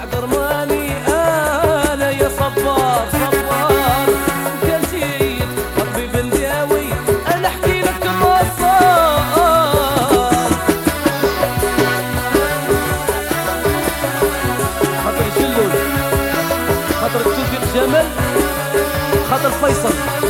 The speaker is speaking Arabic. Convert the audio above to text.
بعد رماني انا يا صبار صبار، وكان جيت قلبي بنداوي انا احكي لك ما صار. خاطر جلول، خاطر توفيق جمال، خاطر فيصل.